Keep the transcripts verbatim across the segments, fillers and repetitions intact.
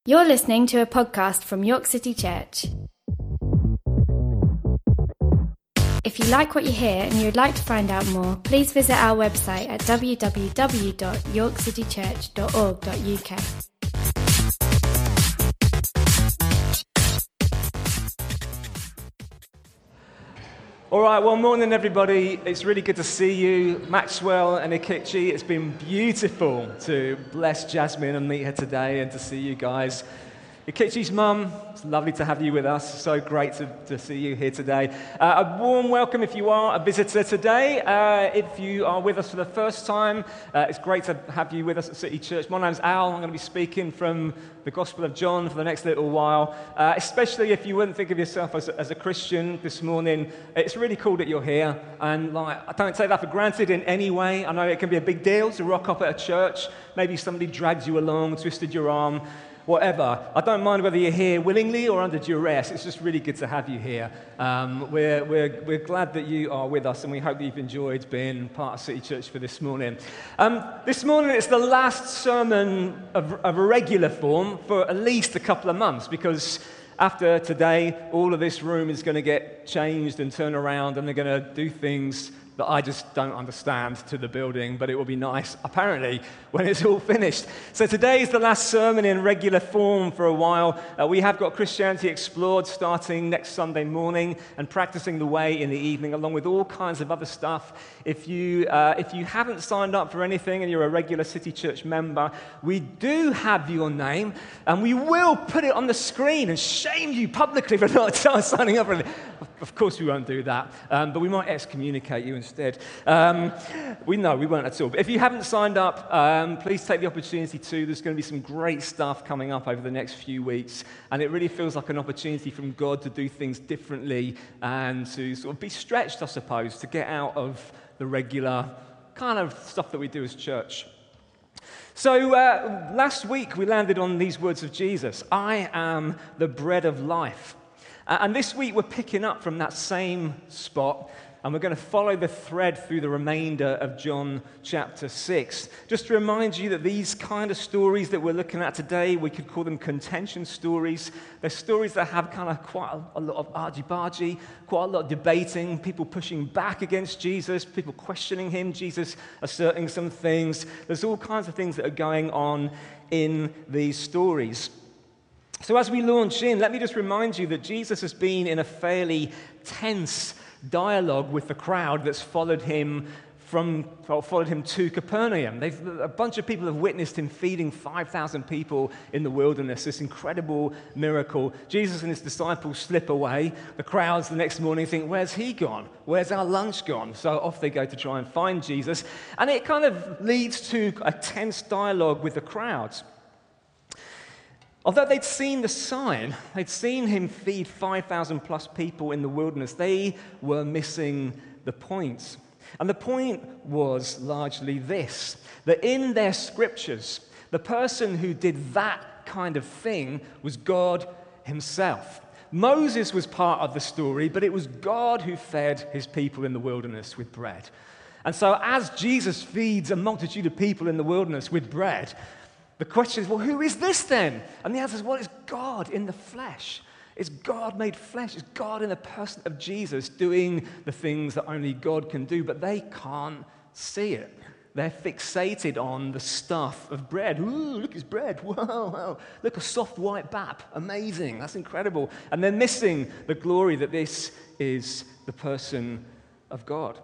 You're listening to a podcast from York City Church. If you like what you hear and you'd like to find out more, please visit our website at w w w dot york city church dot org dot u k. All right, well, morning, everybody. It's really good to see you, Maxwell and Ikichi. It's been beautiful to bless Jasmine and meet her today and to see you guys. Ikichi's mum, it's lovely to have you with us. So great to, to see you here today. Uh, a warm welcome if you are a visitor today. Uh, if you are with us for the first time, uh, it's great to have you with us at City Church. My name's Al. I'm going to be speaking from the Gospel of John for the next little while. Uh, especially if you wouldn't think of yourself as, as a Christian this morning, it's really cool that you're here. And like, I don't take that for granted in any way. I know it can be a big deal to rock up at a church. Maybe somebody dragged you along, twisted your arm. Whatever. I don't mind whether you're here willingly or under duress. It's just really good to have you here. Um, we're, we're, we're glad that you are with us, and we hope that you've enjoyed being part of City Church for this morning. Um, this morning it's the last sermon of, of a regular form for at least a couple of months, because after today, all of this room is going to get changed and turned around, and they're going to do things that I just don't understand to the building, but it will be nice, apparently, when it's all finished. So today is the last sermon in regular form for a while. Uh, we have got Christianity Explored starting next Sunday morning and Practicing the Way in the evening, along with all kinds of other stuff. If you, uh, if you haven't signed up for anything and you're a regular City Church member, we do have your name, and we will put it on the screen and shame you publicly for not signing up for it. Of course we won't do that, um, but we might excommunicate you instead. Um, we know we won't at all. But if you haven't signed up, um, please take the opportunity to. There's going to be some great stuff coming up over the next few weeks, and it really feels like an opportunity from God to do things differently and to sort of be stretched, I suppose, to get out of the regular kind of stuff that we do as church. So uh, last week we landed on these words of Jesus: I am the bread of life. Uh, and this week we're picking up from that same spot, and we're going to follow the thread through the remainder of John chapter six. Just to remind you that these kind of stories that we're looking at today, we could call them contention stories. They're stories that have kind of quite a, a lot of argy-bargy, quite a lot of debating, people pushing back against Jesus, people questioning him, Jesus asserting some things. There's all kinds of things that are going on in these stories. So as we launch in, let me just remind you that Jesus has been in a fairly tense dialogue with the crowd that's followed him from well, followed him to Capernaum. They've, a bunch of people have witnessed him feeding five thousand people in the wilderness, this incredible miracle. Jesus and his disciples slip away. The crowds the next morning think, where's he gone? Where's our lunch gone? So off they go to try and find Jesus. And it kind of leads to a tense dialogue with the crowds. Although they'd seen the sign, they'd seen him feed five thousand plus people in the wilderness, they were missing the point. And the point was largely this, that in their scriptures, the person who did that kind of thing was God himself. Moses was part of the story, but it was God who fed his people in the wilderness with bread. And so as Jesus feeds a multitude of people in the wilderness with bread, the question is, well, who is this then? And the answer is, well, it's God in the flesh. It's God made flesh. It's God in the person of Jesus doing the things that only God can do, but they can't see it. They're fixated on the stuff of bread. Ooh, look, it's bread. Whoa, whoa. Look, a soft white bap. Amazing. That's incredible. And they're missing the glory that this is the person of God.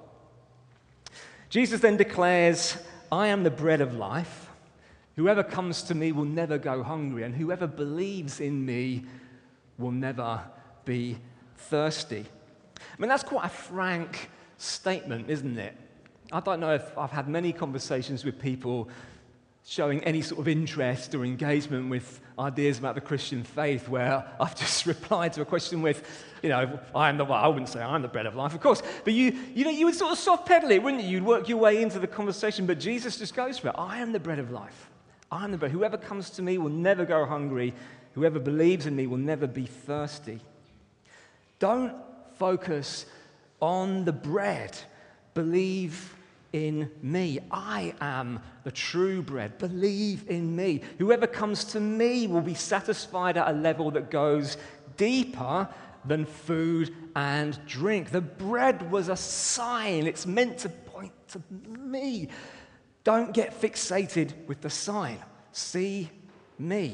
Jesus then declares, I am the bread of life. Whoever comes to me will never go hungry, and whoever believes in me will never be thirsty. I mean, that's quite a frank statement, isn't it? I don't know if I've had many conversations with people showing any sort of interest or engagement with ideas about the Christian faith where I've just replied to a question with, you know, I am the, well, I wouldn't say I'm the bread of life, of course, but you, you know, you would sort of soft pedal it, wouldn't you? You'd work your way into the conversation, but Jesus just goes for it. I am the bread of life. I am the bread. Whoever comes to me will never go hungry. Whoever believes in me will never be thirsty. Don't focus on the bread. Believe in me. I am the true bread. Believe in me. Whoever comes to me will be satisfied at a level that goes deeper than food and drink. The bread was a sign. It's meant to point to me. Don't get fixated with the sign. See me.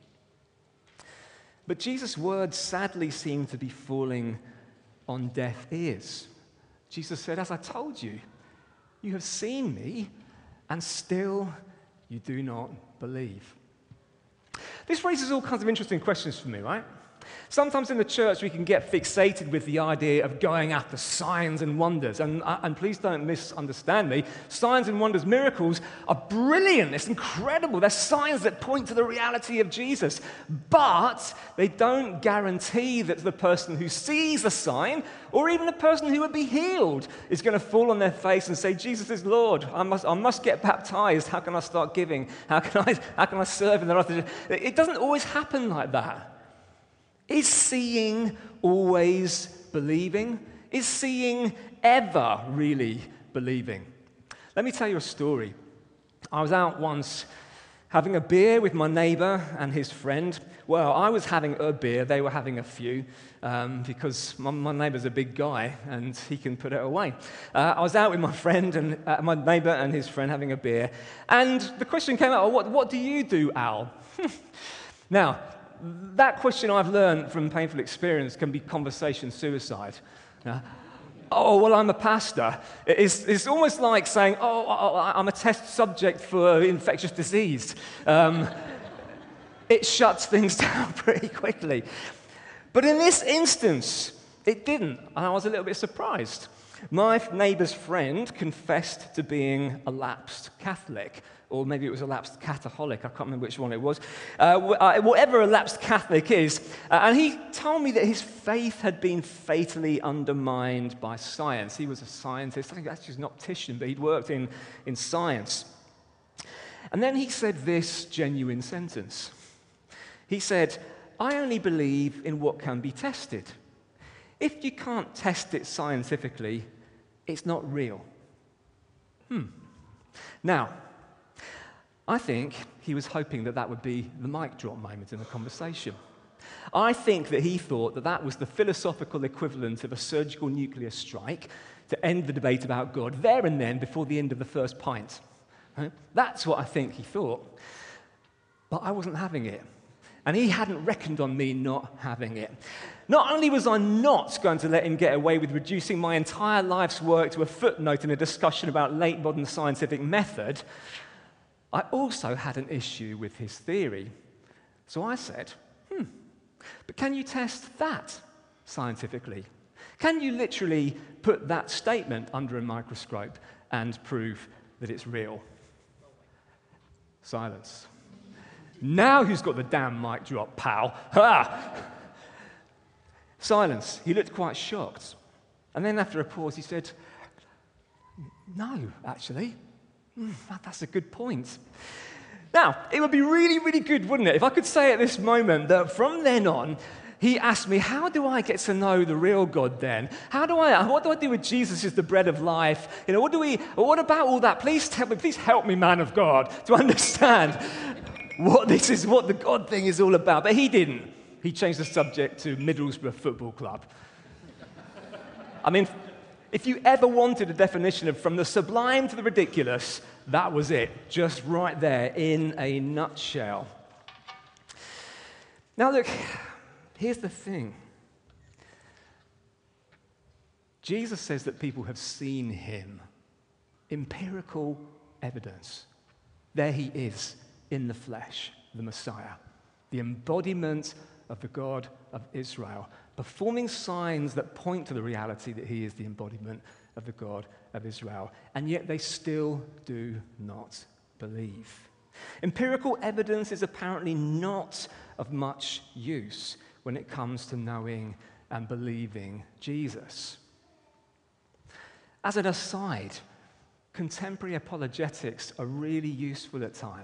But Jesus' words sadly seem to be falling on deaf ears. Jesus said, as I told you, you have seen me, and still you do not believe. This raises all kinds of interesting questions for me, right? Sometimes in the church we can get fixated with the idea of going after signs and wonders. And, and please don't misunderstand me. Signs and wonders, miracles are brilliant. It's incredible. They're signs that point to the reality of Jesus. But they don't guarantee that the person who sees the sign, or even the person who would be healed, is going to fall on their face and say, Jesus is Lord. I must, I must get baptized. How can I start giving? How can I, how can I serve in the right? It doesn't always happen like that. Is seeing always believing? Is seeing ever really believing? Let me tell you a story. I was out once having a beer with my neighbor and his friend. Well, I was having a beer, they were having a few, um, because my, my neighbor's a big guy and he can put it away. Uh, I was out with my friend and uh, my neighbor and his friend having a beer, and the question came out, oh, what, what do you do, Al? Now, that question I've learned from painful experience can be conversation suicide. Uh, oh, well, I'm a pastor. It's, it's almost like saying, oh, I'm a test subject for infectious disease. Um, it shuts things down pretty quickly. But in this instance, it didn't, and I was a little bit surprised. My neighbor's friend confessed to being a lapsed Catholic, or maybe it was a lapsed Cataholic, I can't remember which one it was. Uh, whatever a lapsed Catholic is, uh, and he told me that his faith had been fatally undermined by science. He was a scientist, I think actually he was an optician, but he'd worked in, in science. And then he said this genuine sentence. He said, I only believe in what can be tested. If you can't test it scientifically, it's not real. Hmm. Now, I think he was hoping that that would be the mic drop moment in the conversation. I think that he thought that that was the philosophical equivalent of a surgical nuclear strike to end the debate about God there and then before the end of the first pint. Right? That's what I think he thought. But I wasn't having it. And he hadn't reckoned on me not having it. Not only was I not going to let him get away with reducing my entire life's work to a footnote in a discussion about late modern scientific method, I also had an issue with his theory. So I said, hmm, but can you test that scientifically? Can you literally put that statement under a microscope and prove that it's real? Silence. Now who's got the damn mic drop, pal? Ha! Silence. He looked quite shocked. And then after a pause, he said, no, actually. Mm, that's a good point. Now, it would be really, really good, wouldn't it, if I could say at this moment that from then on, he asked me, how do I get to know the real God then? How do I, what do I do with Jesus as the bread of life? You know, what do we, what about all that? Please tell me, please help me, man of God, to understand what this is, what the God thing is all about. But he didn't. He changed the subject to Middlesbrough Football Club. I mean, if you ever wanted a definition of from the sublime to the ridiculous, that was it, just right there in a nutshell. Now look, here's the thing. Jesus says that people have seen him. Empirical evidence. There he is in the flesh, the Messiah, the embodiment of the God of Israel, performing signs that point to the reality that he is the embodiment of the God of Israel. And yet they still do not believe. Empirical evidence is apparently not of much use when it comes to knowing and believing Jesus. As an aside, contemporary apologetics are really useful at times.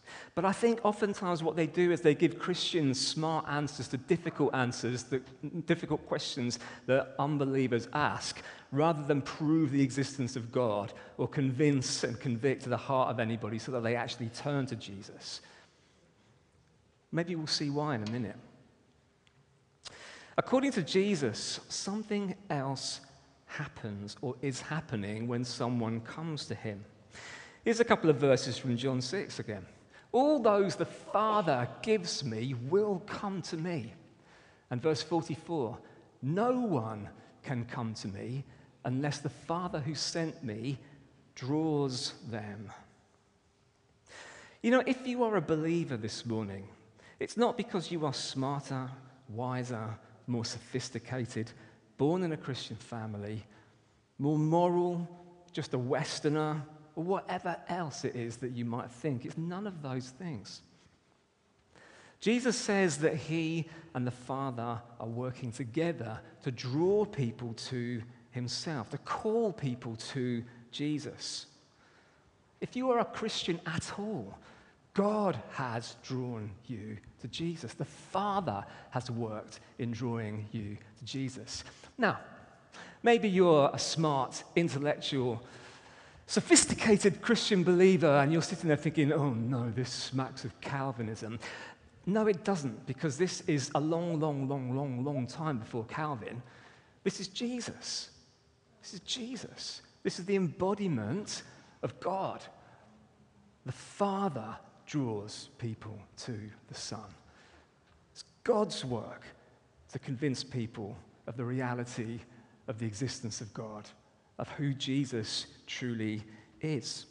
But I think oftentimes what they do is they give Christians smart answers to difficult answers, that, difficult questions that unbelievers ask, rather than prove the existence of God or convince and convict the heart of anybody so that they actually turn to Jesus. Maybe we'll see why in a minute. According to Jesus, something else happens or is happening when someone comes to him. Here's a couple of verses from John six again. All those the Father gives me will come to me. And verse forty-four, no one can come to me unless the Father who sent me draws them. You know, if you are a believer this morning, it's not because you are smarter, wiser, more sophisticated, born in a Christian family, more moral, just a Westerner, or whatever else it is that you might think. It's none of those things. Jesus says that he and the Father are working together to draw people to himself, to call people to Jesus. If you are a Christian at all, God has drawn you to Jesus. The Father has worked in drawing you to Jesus. Now, maybe you're a smart, intellectual, sophisticated Christian believer and you're sitting there thinking, oh no, this smacks of Calvinism. No, it doesn't, because this is a long, long, long, long, long time before Calvin. This is Jesus. This is Jesus. This is the embodiment of God. The Father draws people to the Son. It's God's work to convince people of the reality of the existence of God, of who Jesus truly is.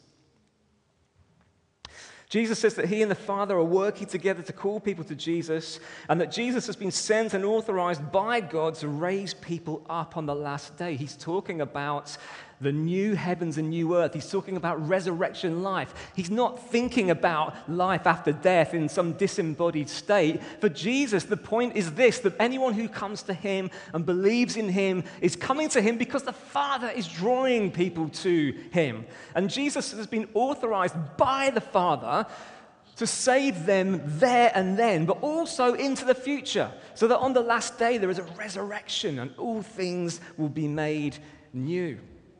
Jesus says that he and the Father are working together to call people to Jesus, and that Jesus has been sent and authorized by God to raise people up on the last day. He's talking about the new heavens and new earth. He's talking about resurrection life. He's not thinking about life after death in some disembodied state. For Jesus, the point is this, that anyone who comes to him and believes in him is coming to him because the Father is drawing people to him. And Jesus has been authorized by the Father to save them there and then, but also into the future, so that on the last day there is a resurrection and all things will be made new.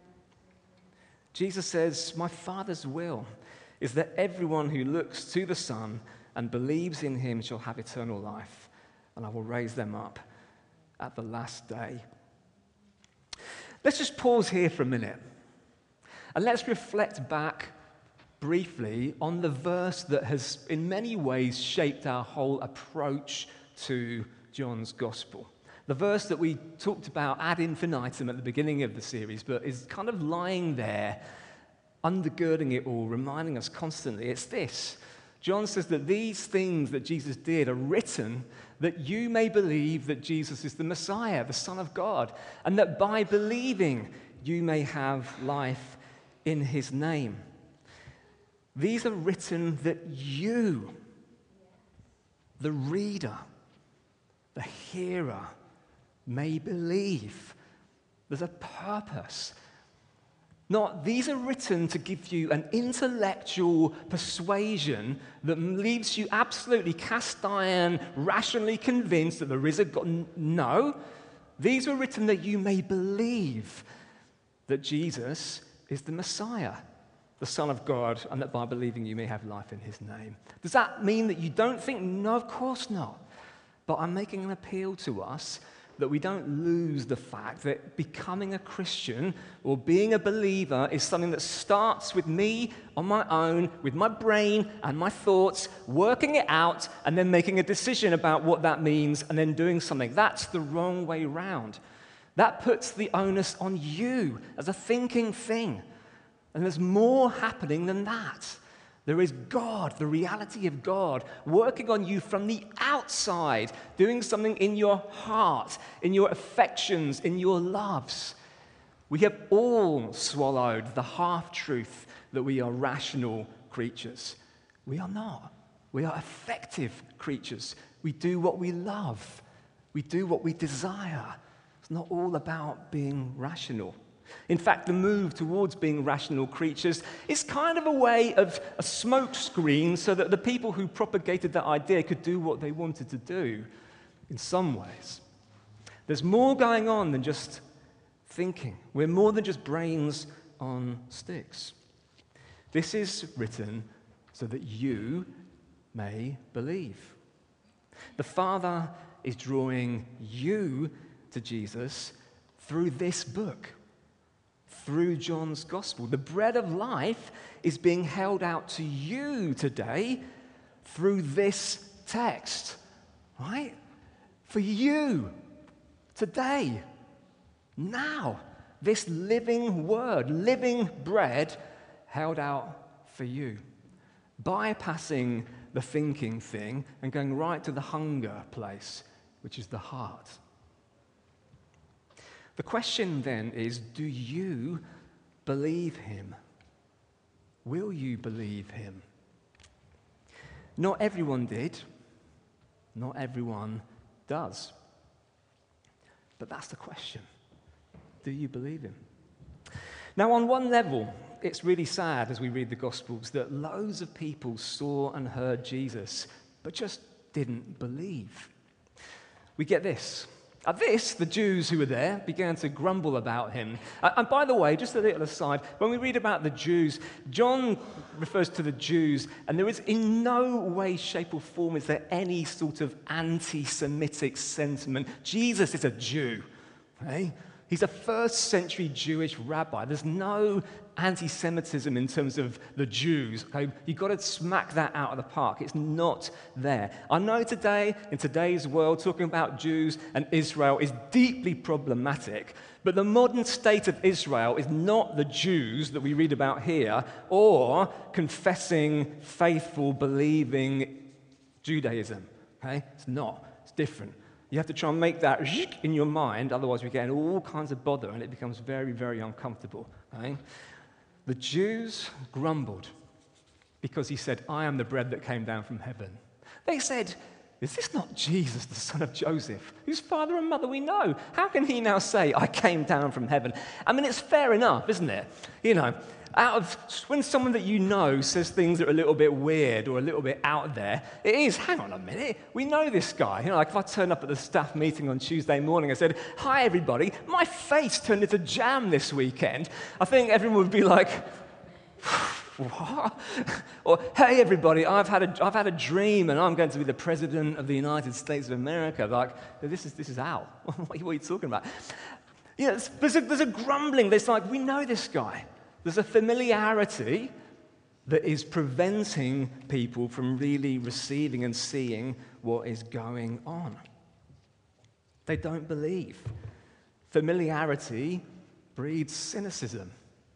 Jesus says, my Father's will is that everyone who looks to the Son and believes in him shall have eternal life, and I will raise them up at the last day. Let's just pause here for a minute, and let's reflect back briefly on the verse that has in many ways shaped our whole approach to John's Gospel. The verse that we talked about ad infinitum at the beginning of the series, but is kind of lying there, undergirding it all, reminding us constantly. It's this. John says that these things that Jesus did are written that you may believe that Jesus is the Messiah, the Son of God, and that by believing you may have life in his name. These are written that you, the reader, the hearer, may believe. There's a purpose. Not, these are written to give you an intellectual persuasion that leaves you absolutely cast iron, rationally convinced that there is a God. No, these were written that you may believe that Jesus is the Messiah, the Son of God, and that by believing you may have life in his name. Does that mean that you don't think? No, of course not. But I'm making an appeal to us that we don't lose the fact that becoming a Christian or being a believer is something that starts with me on my own, with my brain and my thoughts, working it out, and then making a decision about what that means, and then doing something. That's the wrong way round. That puts the onus on you as a thinking thing. And there's more happening than that. There is God, the reality of God, working on you from the outside, doing something in your heart, in your affections, in your loves. We have all swallowed the half-truth that we are rational creatures. We are not. We are affective creatures. We do what we love. We do what we desire. It's not all about being rational. In fact, the move towards being rational creatures is kind of a way of a smoke screen so that the people who propagated that idea could do what they wanted to do in some ways. There's more going on than just thinking. We're more than just brains on sticks. This is written so that you may believe. The Father is drawing you to Jesus through this book, through John's Gospel. The bread of life is being held out to you today through this text, right? For you, today, now, this living word, living bread held out for you, bypassing the thinking thing and going right to the hunger place, which is the heart. The question then is, do you believe him? Will you believe him? Not everyone did. Not everyone does. But that's the question. Do you believe him? Now, on one level, it's really sad as we read the Gospels that loads of people saw and heard Jesus, but just didn't believe. We get this. At this, the Jews who were there began to grumble about him. And by the way, just a little aside, when we read about the Jews, John refers to the Jews, and there is in no way, shape, or form is there any sort of anti-Semitic sentiment. Jesus is a Jew, okay? He's a first century Jewish rabbi. There's no anti-Semitism in terms of the Jews. Okay? You've got to smack that out of the park. It's not there. I know today, in today's world, talking about Jews and Israel is deeply problematic, but the modern state of Israel is not the Jews that we read about here or confessing, faithful, believing Judaism. Okay? It's not. It's different. You have to try and make that in your mind, otherwise we get in all kinds of bother and it becomes very, very uncomfortable. Right? The Jews grumbled because he said, I am the bread that came down from heaven. They said, is this not Jesus, the son of Joseph, whose father and mother we know? How can he now say, I came down from heaven? I mean, it's fair enough, isn't it? You know, out of when someone that you know says things that are a little bit weird or a little bit out there, it is, hang on a minute, we know this guy. You know, like if I turned up at the staff meeting on Tuesday morning and said, hi everybody, my face turned into jam this weekend, I think everyone would be like, what? Or, hey everybody, I've had a, I've had a dream and I'm going to be the president of the United States of America. Like, this is, this is Al. What are you talking about? You know, there's a, there's a grumbling. There's like, we know this guy. There's a familiarity that is preventing people from really receiving and seeing what is going on. They don't believe. Familiarity breeds cynicism.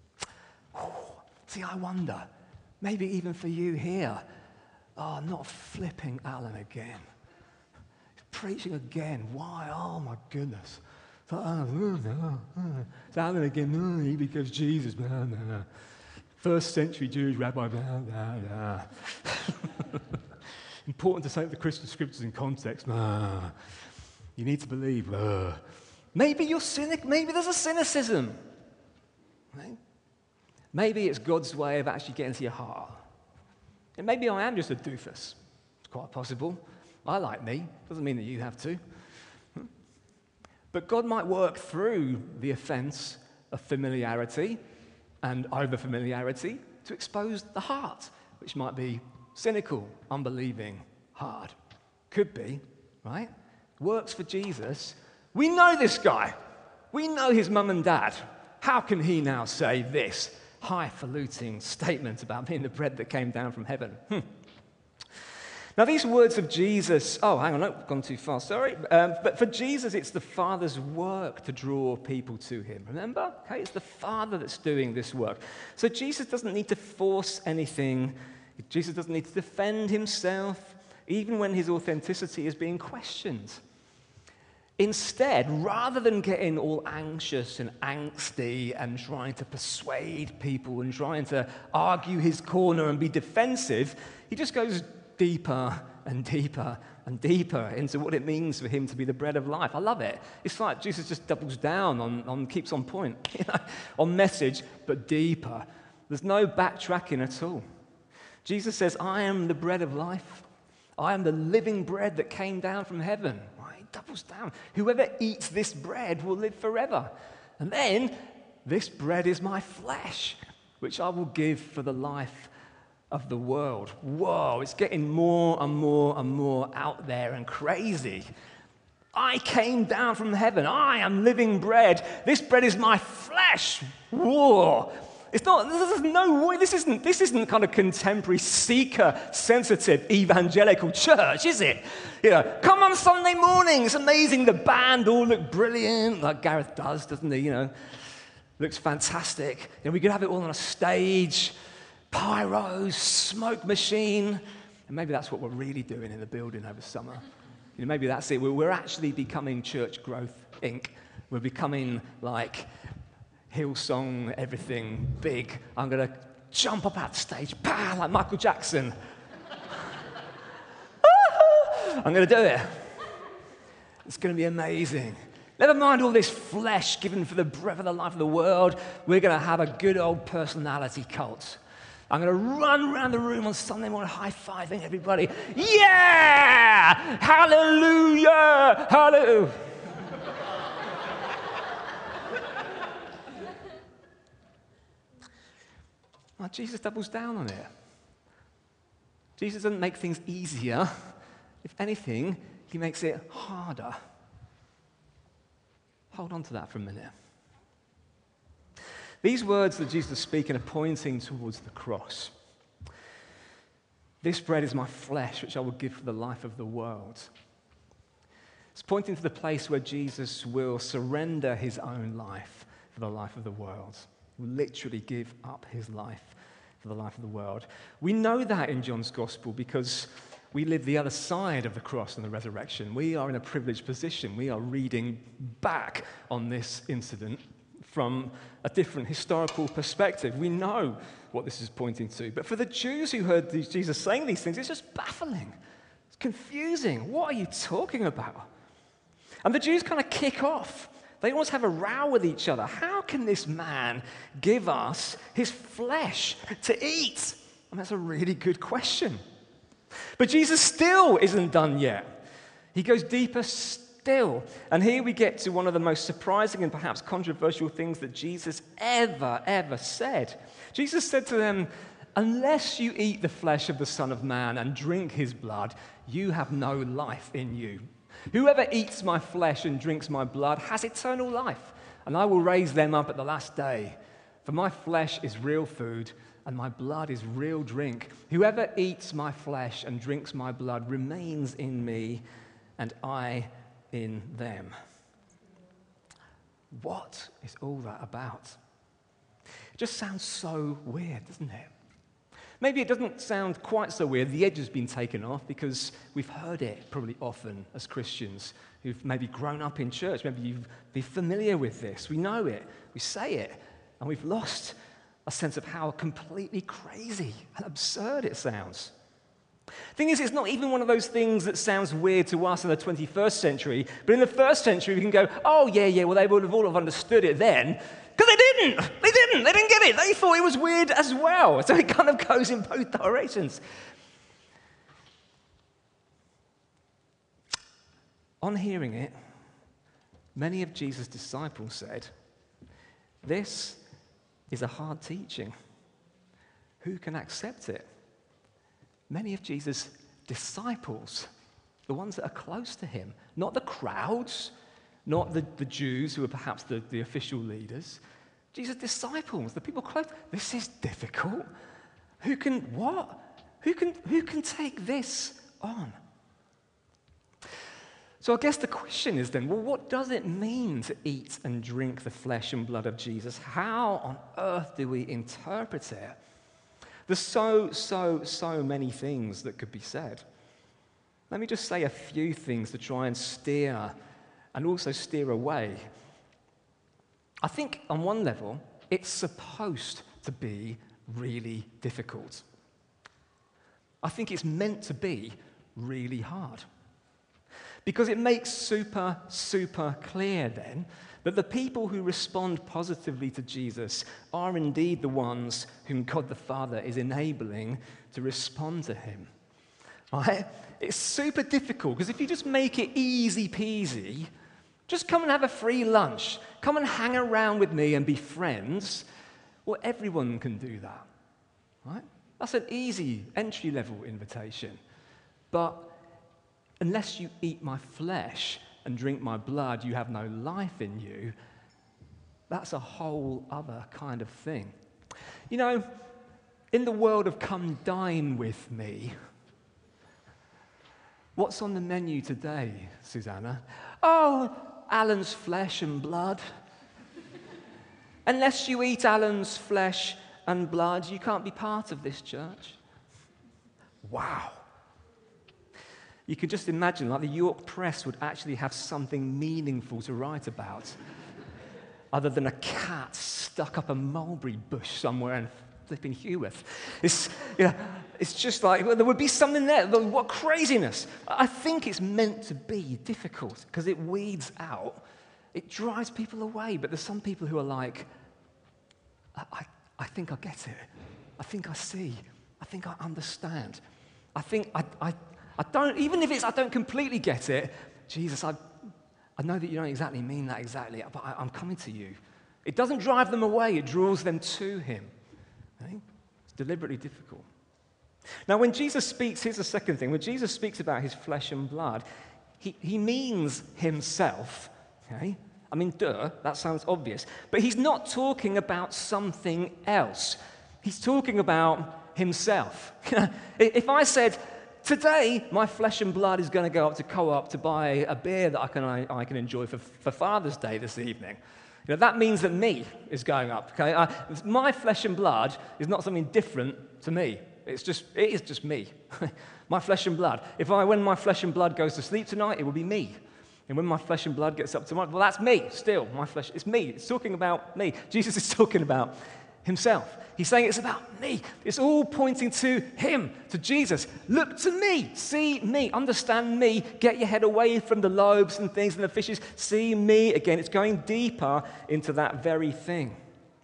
See, I wonder, maybe even for you here, oh, not flipping Alan again. He's preaching again. Why? Oh, my goodness. It's Alan again, because Jesus, blah, blah, blah. First century Jewish rabbi, blah, blah, blah. Important to take the Christian scriptures in context. Blah. You need to believe. Blah. Maybe you're cynic, maybe there's a cynicism. Right? Maybe it's God's way of actually getting to your heart. And maybe I am just a doofus. It's quite possible. I like me. Doesn't mean that you have to. But God might work through the offense of familiarity and over-familiarity to expose the heart, which might be cynical, unbelieving, hard. Could be, right? Works for Jesus. We know this guy. We know his mum and dad. How can he now say this highfalutin statement about being the bread that came down from heaven? Hmm. Now, these words of Jesus, oh, hang on, I've gone too far, sorry. Um, but for Jesus, it's the Father's work to draw people to him. Remember? Okay, it's the Father that's doing this work. So Jesus doesn't need to force anything. Jesus doesn't need to defend himself, even when his authenticity is being questioned. Instead, rather than getting all anxious and angsty and trying to persuade people and trying to argue his corner and be defensive, he just goes deeper and deeper and deeper into what it means for him to be the bread of life. I love it. It's like Jesus just doubles down on, on keeps on point, you know, on message, but deeper. There's no backtracking at all. Jesus says, I am the bread of life. I am the living bread that came down from heaven. Right? He doubles down. Whoever eats this bread will live forever. And then, this bread is my flesh, which I will give for the life of the world. Whoa, it's getting more and more and more out there and crazy. I came down from heaven. I am living bread. This bread is my flesh. Whoa. It's not, there's no way, this isn't, this isn't kind of contemporary, seeker-sensitive evangelical church, is it? You know, come on Sunday morning, it's amazing, the band all look brilliant, like Gareth does, doesn't he, you know? Looks fantastic. You know, we could have it all on a stage, pyros, smoke machine, and maybe that's what we're really doing in the building over summer. You know, maybe that's it, we're, we're actually becoming Church Growth Incorporated. We're becoming like Hillsong, everything big. I'm going to jump up out the stage, bah, like Michael Jackson. I'm going to do it. It's going to be amazing. Never mind all this flesh given for the breath of the life of the world. We're going to have a good old personality cult. I'm going to run around the room on Sunday morning high-fiving everybody. Yeah! Hallelujah! Hallelujah! Well, Jesus doubles down on it. Jesus doesn't make things easier. If anything, he makes it harder. Hold on to that for a minute. These words that Jesus is speaking are pointing towards the cross. This bread is my flesh, which I will give for the life of the world. It's pointing to the place where Jesus will surrender his own life for the life of the world. He will literally give up his life for the life of the world. We know that in John's gospel because we live the other side of the cross and the resurrection. We are in a privileged position. We are reading back on this incident from a different historical perspective. We know what this is pointing to. But for the Jews who heard Jesus saying these things, it's just baffling. It's confusing. What are you talking about? And the Jews kind of kick off. They almost have a row with each other. How can this man give us his flesh to eat? And that's a really good question. But Jesus still isn't done yet. He goes deeper still. And here we get to one of the most surprising and perhaps controversial things that Jesus ever, ever said. Jesus said to them, unless you eat the flesh of the Son of Man and drink his blood, you have no life in you. Whoever eats my flesh and drinks my blood has eternal life, and I will raise them up at the last day. For my flesh is real food, and my blood is real drink. Whoever eats my flesh and drinks my blood remains in me, and I in them. What is all that about? It just sounds so weird, doesn't it? Maybe it doesn't sound quite so weird. The edge has been taken off because we've heard it probably often as Christians who've maybe grown up in church. Maybe you've been familiar with this. We know it. We say it. And we've lost a sense of how completely crazy and absurd it sounds. The thing is, it's not even one of those things that sounds weird to us in the twenty-first century. But in the first century, we can go, oh, yeah, yeah, well, they would have all have understood it then. Because they didn't. They didn't. They didn't get it. They thought it was weird as well. So it kind of goes in both directions. On hearing it, many of Jesus' disciples said, this is a hard teaching. Who can accept it? Many of Jesus' disciples, the ones that are close to him, not the crowds, not the, the Jews who are perhaps the, the official leaders, Jesus' disciples, the people close. This is difficult. Who can, what? Who can, who can take this on? So I guess the question is then, well, what does it mean to eat and drink the flesh and blood of Jesus? How on earth do we interpret it? There's so, so, so many things that could be said. Let me just say a few things to try and steer and also steer away. I think on one level, it's supposed to be really difficult. I think it's meant to be really hard. Because it makes super, super clear then that the people who respond positively to Jesus are indeed the ones whom God the Father is enabling to respond to him. Right? It's super difficult because if you just make it easy peasy, just come and have a free lunch, come and hang around with me and be friends, well, everyone can do that. Right? That's an easy entry-level invitation. But unless you eat my flesh and drink my blood, you have no life in you, that's a whole other kind of thing. You know, in the world of come dine with me, what's on the menu today, Susanna? Oh, Alan's flesh and blood. Unless you eat Alan's flesh and blood, you can't be part of this church. Wow. You can just imagine, like the York Press would actually have something meaningful to write about, other than a cat stuck up a mulberry bush somewhere in flipping Heworth. It's, you know, it's just like, well, there would be something there. What craziness. I think it's meant to be difficult because it weeds out. It drives people away. But there's some people who are like, I, I, I think I get it. I think I see. I think I understand. I think I, I, I don't, even if it's I don't completely get it, Jesus, I, I know that you don't exactly mean that exactly, but I, I'm coming to you. It doesn't drive them away. It draws them to him. Okay? It's deliberately difficult. Now, when Jesus speaks, here's the second thing. When Jesus speaks about his flesh and blood, he, he means himself. Okay? I mean, duh, that sounds obvious. But he's not talking about something else. He's talking about himself. If I said, today my flesh and blood is going to go up to Co-op to buy a beer that I can, I, I can enjoy for, for Father's Day this evening, you know, that means that me is going up. Okay, I, my flesh and blood is not something different to me. It's just, it is just me. My flesh and blood. If I, when my flesh and blood goes to sleep tonight, it will be me. And when my flesh and blood gets up tomorrow, well, that's me still. My flesh, it's me. It's talking about me. Jesus is talking about himself. He's saying it's about me. It's all pointing to him, to Jesus. Look to me. See me. Understand me. Get your head away from the lobes and things and the fishes. See me again. It's going deeper into that very thing.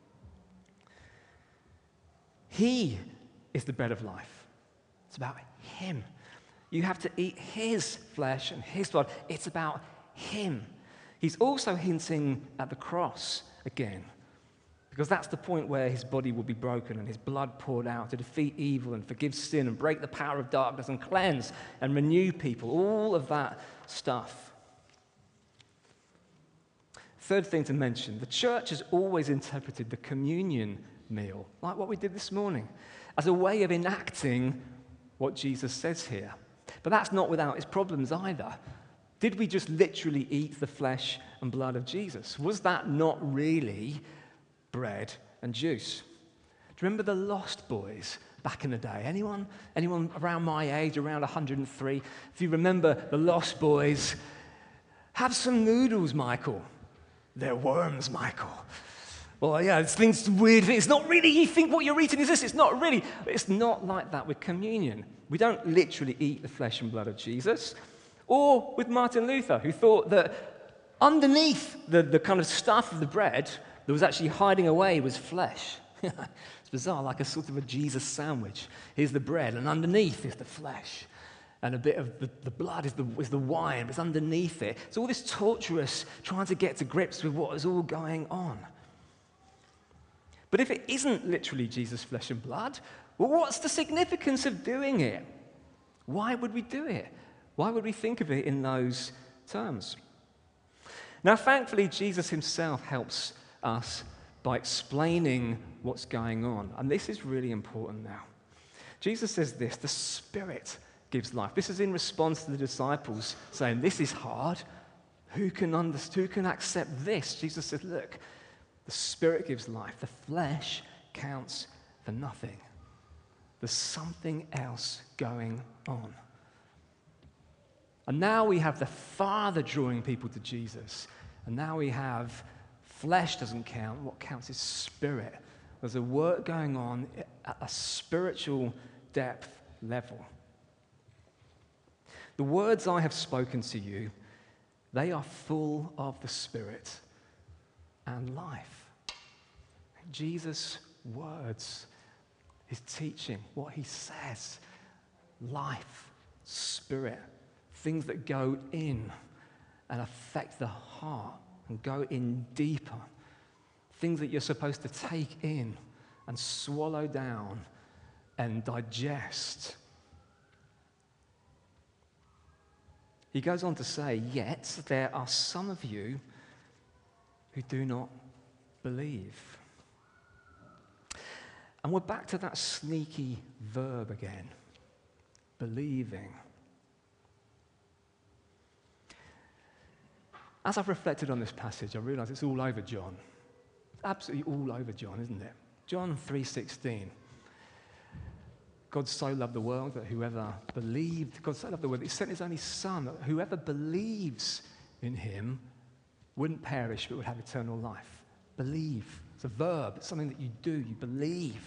He is the bread of life. It's about him. You have to eat his flesh and his blood. It's about him. He's also hinting at the cross again, because that's the point where his body will be broken and his blood poured out to defeat evil and forgive sin and break the power of darkness and cleanse and renew people, all of that stuff. Third thing to mention, the church has always interpreted the communion meal, like what we did this morning, as a way of enacting what Jesus says here. But that's not without its problems either. Did we just literally eat the flesh and blood of Jesus? Was that not really bread and juice? Do you remember the Lost Boys back in the day? Anyone? Anyone around my age, around one hundred three? If you remember the Lost Boys, have some noodles, Michael. They're worms, Michael. Well, yeah, it's things weird. It's not really, you think what you're eating is this. It's not really. It's not like that with communion. We don't literally eat the flesh and blood of Jesus. Or with Martin Luther, who thought that underneath the, the kind of stuff of the bread that was actually hiding away was flesh. It's bizarre, like a sort of a Jesus sandwich. Here's the bread, and underneath is the flesh. And a bit of the, the blood is the, is the wine, but it's underneath it. It's all this torturous trying to get to grips with what is all going on. But if it isn't literally Jesus' flesh and blood, well, what's the significance of doing it? Why would we do it? Why would we think of it in those terms? Now, thankfully, Jesus himself helps us by explaining what's going on. And this is really important now. Jesus says this, the Spirit gives life. This is in response to the disciples saying, this is hard. Who can understand, who can accept this? Jesus says, look, the Spirit gives life. The flesh counts for nothing. There's something else going on. And now we have the Father drawing people to Jesus. And now we have flesh doesn't count. What counts is Spirit. There's a work going on at a spiritual depth level. The words I have spoken to you, they are full of the Spirit and life. Jesus' words, his teaching, what he says, life, spirit, things that go in and affect the heart and go in deeper, things that you're supposed to take in and swallow down and digest. He goes on to say, yet there are some of you who do not believe. And we're back to that sneaky verb again, believing. As I've reflected on this passage, I realize it's all over John. Absolutely all over John, isn't it? John three sixteen. God so loved the world that whoever believed, God so loved the world that he sent his only son, that whoever believes in him wouldn't perish but would have eternal life. Believe. It's a verb. It's something that you do. You believe.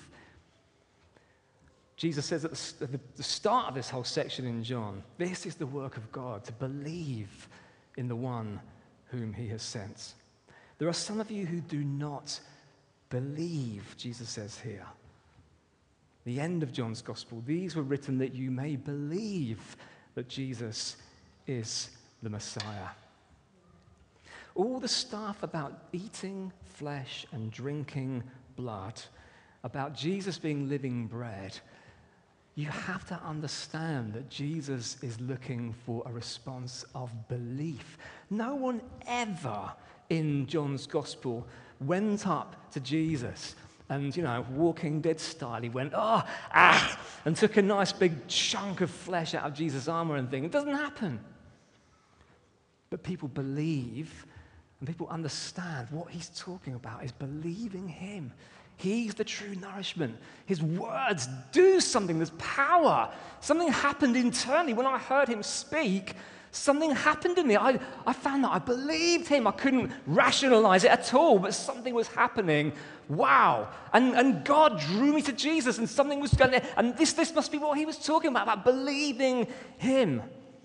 Jesus says at the, at the start of this whole section in John, this is the work of God, to believe in the one whom he has sent. There are some of you who do not believe, Jesus says here. The end of John's gospel. These were written that you may believe that Jesus is the Messiah. All the stuff about eating flesh and drinking blood, about Jesus being living bread, you have to understand that Jesus is looking for a response of belief. No one ever in John's gospel went up to Jesus and, you know, Walking Dead style, he went, oh, ah, and took a nice big chunk of flesh out of Jesus' armor and thing. It doesn't happen. But people believe, and people understand what he's talking about is believing him. He's the true nourishment. His words do something. There's power. Something happened internally. When I heard him speak, something happened in me. I, I found that I believed him. I couldn't rationalize it at all, but something was happening. Wow. And, and God drew me to Jesus, and something was going to, and this, this must be what he was talking about, about believing him.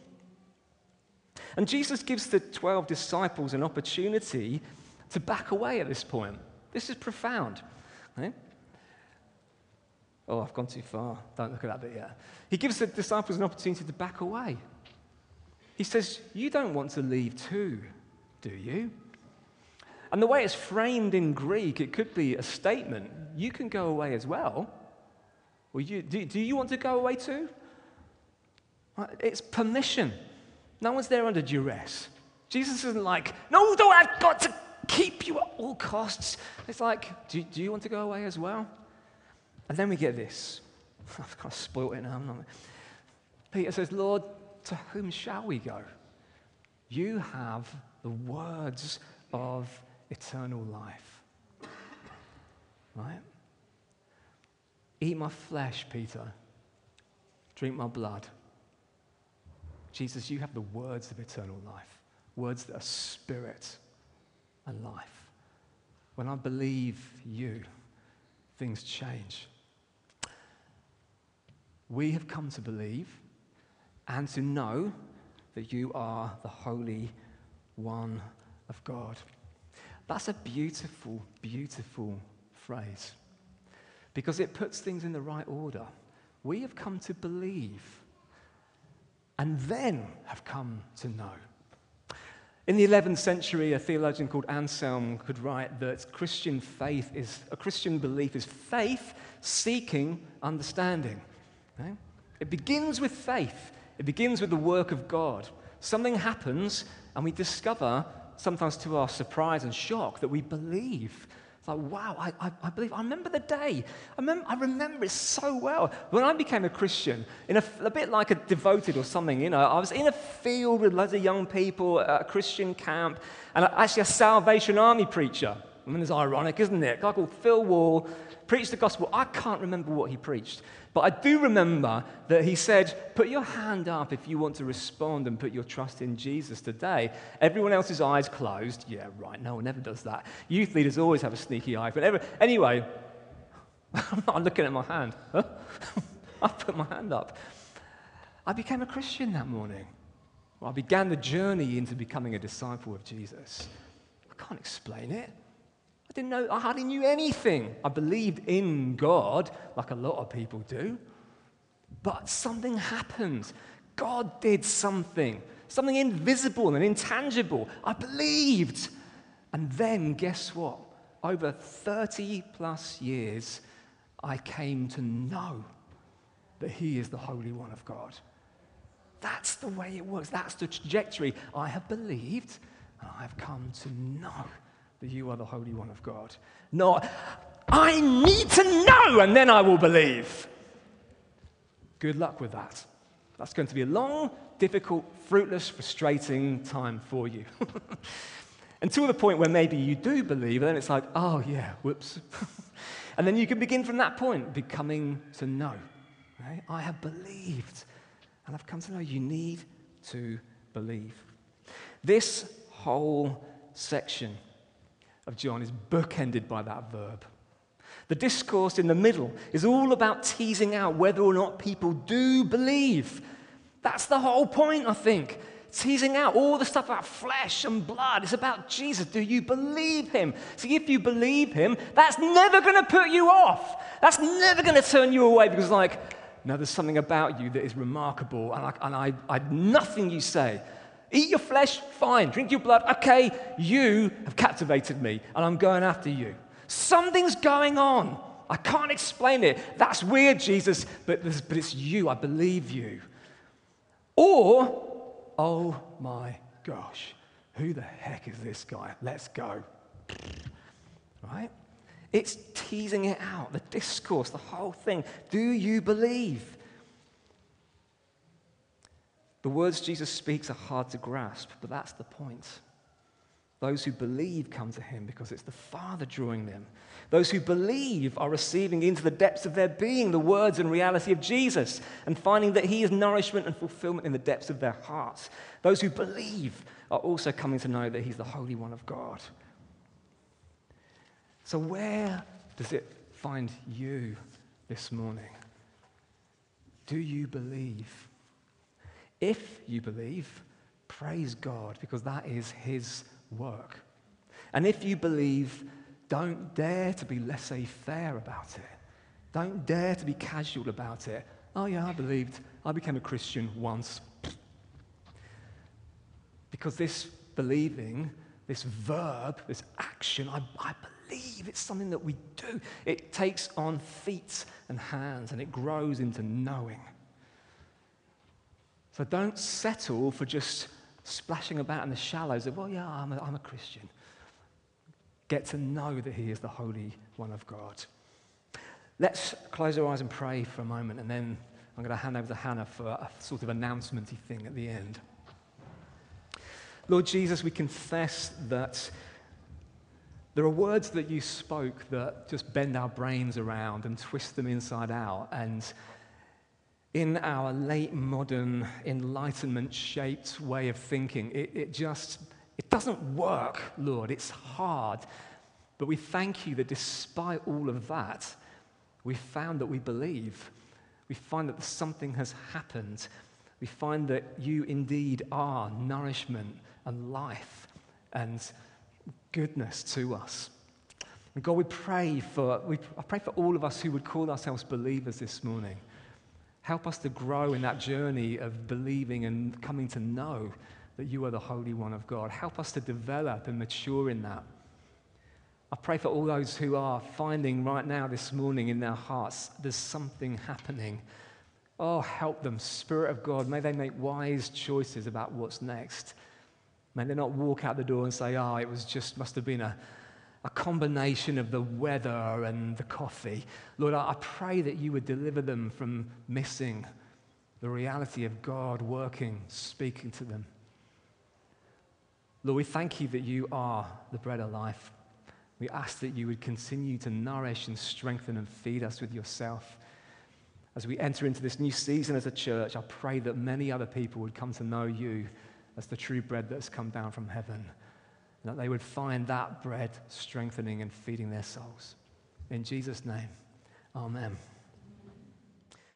And Jesus gives the twelve disciples an opportunity to back away at this point. This is profound. Right? Oh, I've gone too far. Don't look at that bit yet. He gives the disciples an opportunity to back away. He says, you don't want to leave too, do you? And the way it's framed in Greek, it could be a statement. You can go away as well. Well, you, do, do you want to go away too? It's permission. No one's there under duress. Jesus isn't like, no, no, I've got to keep you at all costs. It's like, do, do you want to go away as well? And then we get this. I've kind of spoiled it now, haven't I? Peter says, Lord, to whom shall we go? You have the words of eternal life. Right? Eat my flesh, Peter. Drink my blood. Jesus, you have the words of eternal life. Words that are spirit and life. When I believe you, things change. We have come to believe and to know that you are the Holy One of God. That's a beautiful, beautiful phrase because it puts things in the right order. We have come to believe and then have come to know. In the eleventh century, a theologian called Anselm could write that Christian faith is, a Christian belief is faith seeking understanding. Okay? It begins with faith. It begins with the work of God. Something happens, and we discover, sometimes to our surprise and shock, that we believe. It's like, wow, I, I, I believe. I remember the day. I remember, I remember it so well. When I became a Christian, in a, a bit like a Devoted or something, you know, I was in a field with loads of young people at a Christian camp, and actually a Salvation Army preacher. I mean, it's ironic, isn't it? A guy called Phil Wall preached the gospel. I can't remember what he preached, but I do remember that he said, put your hand up if you want to respond and put your trust in Jesus today. Everyone else's eyes closed. Yeah, right, no one ever does that. Youth leaders always have a sneaky eye. But every, anyway, I'm not looking at my hand. Huh? I put my hand up. I became a Christian that morning. Well, I began the journey into becoming a disciple of Jesus. I can't explain it. I didn't know, I hardly knew anything. I believed in God, like a lot of people do. But something happened. God did something. Something invisible and intangible. I believed. And then, guess what? Over thirty plus years, I came to know that He is the Holy One of God. That's the way it works. That's the trajectory. I have believed, and I have come to know that you are the Holy One of God. No, I need to know, and then I will believe. Good luck with that. That's going to be a long, difficult, fruitless, frustrating time for you. Until the point where maybe you do believe, and then it's like, oh yeah, whoops. And then you can begin from that point, becoming to know. Right? I have believed. And I've come to know you need to believe. This whole section of John is bookended by that verb. The discourse in the middle is all about teasing out whether or not people do believe. That's the whole point, I think. Teasing out all the stuff about flesh and blood. It's about Jesus. Do you believe Him? See, if you believe Him, that's never going to put you off. That's never going to turn you away because, like, no, there's something about you that is remarkable, and I, and I, I nothing you say. Eat your flesh, fine. Drink your blood, okay. You have captivated me, and I'm going after you. Something's going on. I can't explain it. That's weird, Jesus, but, but it's you. I believe you. Or, oh my gosh, who the heck is this guy? Let's go. Right? It's teasing it out, the discourse, the whole thing. Do you believe? The words Jesus speaks are hard to grasp, but that's the point. Those who believe come to Him because it's the Father drawing them. Those who believe are receiving into the depths of their being the words and reality of Jesus and finding that He is nourishment and fulfillment in the depths of their hearts. Those who believe are also coming to know that He's the Holy One of God. So where does it find you this morning? Do you believe? If you believe, praise God, because that is His work. And if you believe, don't dare to be laissez-faire about it. Don't dare to be casual about it. Oh yeah, I believed. I became a Christian once. Because this believing, this verb, this action, I, I believe, it's something that we do. It takes on feet and hands, and it grows into knowing. So don't settle for just splashing about in the shallows of, well, yeah, I'm a, I'm a Christian. Get to know that He is the Holy One of God. Let's close our eyes and pray for a moment, and then I'm going to hand over to Hannah for a sort of announcement-y thing at the end. Lord Jesus, we confess that there are words that you spoke that just bend our brains around and twist them inside out. And in our late modern, enlightenment-shaped way of thinking, it, it just, it doesn't work, Lord. It's hard. But we thank you that despite all of that, we found that we believe. We find that something has happened. We find that you indeed are nourishment and life and goodness to us. And God, we pray for, we, I pray for all of us who would call ourselves believers this morning. Help us to grow in that journey of believing and coming to know that you are the Holy One of God. Help us to develop and mature in that. I pray for all those who are finding right now this morning in their hearts there's something happening. Oh, help them, Spirit of God. May they make wise choices about what's next. May they not walk out the door and say, oh, it was just, must have been a, a combination of the weather and the coffee. Lord, I pray that you would deliver them from missing the reality of God working, speaking to them. Lord, we thank you that you are the bread of life. We ask that you would continue to nourish and strengthen and feed us with yourself. As we enter into this new season as a church, I pray that many other people would come to know you as the true bread that has come down from heaven, and that they would find that bread strengthening and feeding their souls. In Jesus' name, amen.